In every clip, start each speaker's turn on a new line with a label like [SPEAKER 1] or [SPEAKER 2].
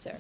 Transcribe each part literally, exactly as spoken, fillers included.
[SPEAKER 1] sir.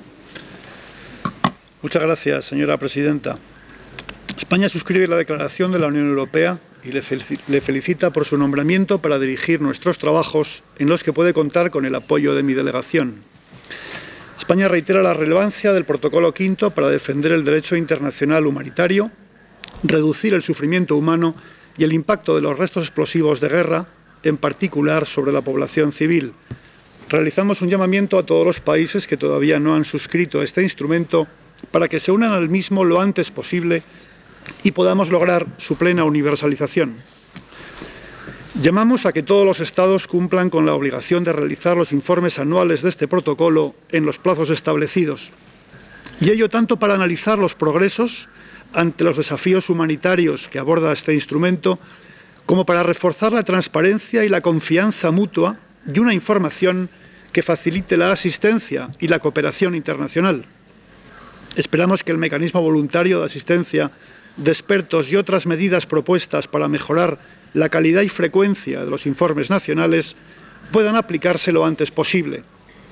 [SPEAKER 2] Muchas gracias, señora presidenta. España suscribe la declaración de la Unión Europea y le felicita por su nombramiento para dirigir nuestros trabajos, en los que puede contar con el apoyo de mi delegación. España reitera la relevancia del Protocolo quinto para defender el derecho internacional humanitario, reducir el sufrimiento humano y el impacto de los restos explosivos de guerra, en particular sobre la población civil. Realizamos un llamamiento a todos los países que todavía no han suscrito este instrumento para que se unan al mismo lo antes posible y podamos lograr su plena universalización. Llamamos a que todos los Estados cumplan con la obligación de realizar los informes anuales de este protocolo en los plazos establecidos, y ello tanto para analizar los progresos ante los desafíos humanitarios que aborda este instrumento, como para reforzar la transparencia y la confianza mutua y una información que facilite la asistencia y la cooperación internacional. Esperamos que el mecanismo voluntario de asistencia de expertos y otras medidas propuestas para mejorar la calidad y frecuencia de los informes nacionales puedan aplicarse lo antes posible.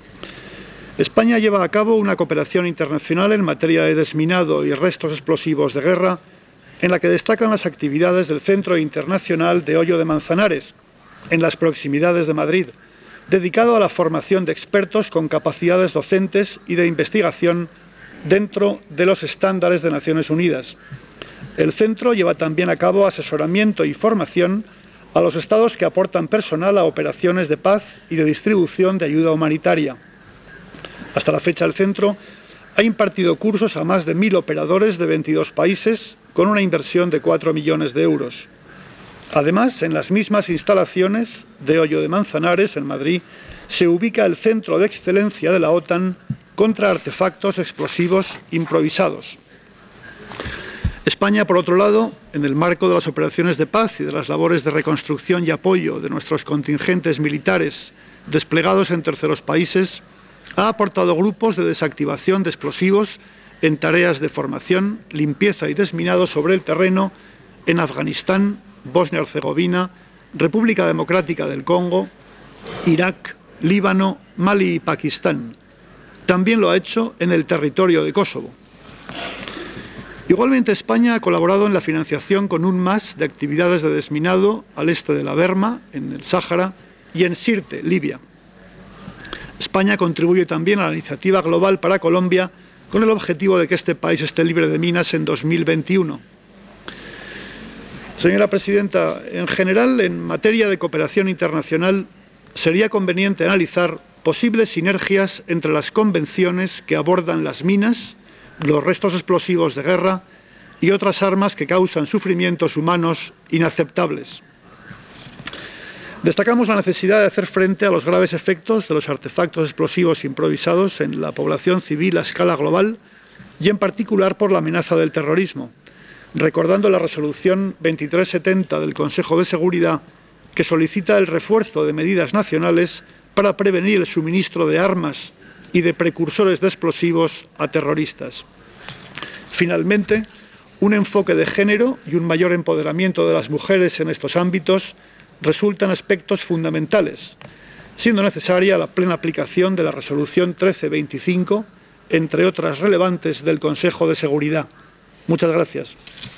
[SPEAKER 2] España lleva a cabo una cooperación internacional en materia de desminado y restos explosivos de guerra, en la que destacan las actividades del Centro Internacional de Hoyo de Manzanares, en las proximidades de Madrid, dedicado a la formación de expertos con capacidades docentes y de investigación dentro de los estándares de Naciones Unidas. El centro lleva también a cabo asesoramiento y formación a los Estados que aportan personal a operaciones de paz y de distribución de ayuda humanitaria. Hasta la fecha, el centro ha impartido cursos a más de mil operadores de veintidós países con una inversión de cuatro millones de euros. Además, en las mismas instalaciones de Hoyo de Manzanares, en Madrid, se ubica el Centro de Excelencia de la OTAN contra artefactos explosivos improvisados. España, por otro lado, en el marco de las operaciones de paz y de las labores de reconstrucción y apoyo de nuestros contingentes militares desplegados en terceros países, ha aportado grupos de desactivación de explosivos en tareas de formación, limpieza y desminado sobre el terreno en Afganistán, Bosnia-Herzegovina, República Democrática del Congo, Irak, Líbano, Mali y Pakistán. También lo ha hecho en el territorio de Kosovo. Igualmente, España ha colaborado en la financiación con un más de actividades de desminado al este de la Berma, en el Sáhara, y en Sirte, Libia. España contribuye también a la iniciativa global para Colombia con el objetivo de que este país esté libre de minas en dos mil veintiuno. Señora presidenta, en general, en materia de cooperación internacional, sería conveniente analizar posibles sinergias entre las convenciones que abordan las minas, los restos explosivos de guerra y otras armas que causan sufrimientos humanos inaceptables. Destacamos la necesidad de hacer frente a los graves efectos de los artefactos explosivos improvisados en la población civil a escala global y en particular por la amenaza del terrorismo, recordando la resolución veintitrés setenta del Consejo de Seguridad, que solicita el refuerzo de medidas nacionales para prevenir el suministro de armas y de precursores de explosivos a terroristas. Finalmente, un enfoque de género y un mayor empoderamiento de las mujeres en estos ámbitos resultan aspectos fundamentales, siendo necesaria la plena aplicación de la resolución trece veinticinco, entre otras relevantes del Consejo de Seguridad. Muchas gracias.